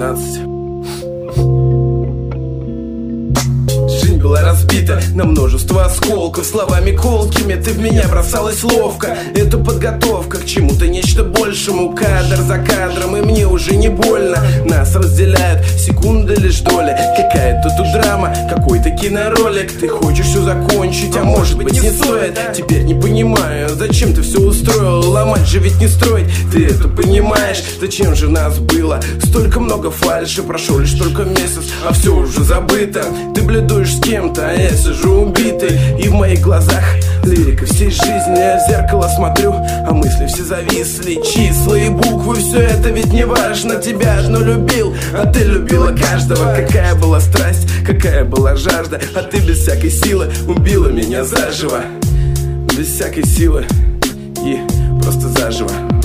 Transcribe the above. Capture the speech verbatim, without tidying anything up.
восемнадцать. Жизнь была разбита на множество осколков. Словами колкими ты в меня бросалась ловко. Это подготовка к чему-то, нечто большему. Кадр за кадром, и мне уже не больно. Нас разделяют секунды лишь доли. Какая-то тут драма, какой-то киноролик. Ты хочешь все закончить, а может быть не стоит. Теперь не понимаю, зачем ты все устроил. Ломать же ведь не строить, ты это понимаешь. Зачем же нас было столько много фальши? Прошел лишь только месяц, а все уже забыто. Ты бледуешь с кем-то, а я сижу убитый. И в моих глазах лирика всей жизни. Я в зеркало смотрю, а мысли все зависли. Числа и буквы, все это ведь не важно. Тебя одну любил, а ты любила каждого. Какая была страсть, какая была жажда. А ты без всякой силы убила меня заживо. Без всякой силы и просто заживо.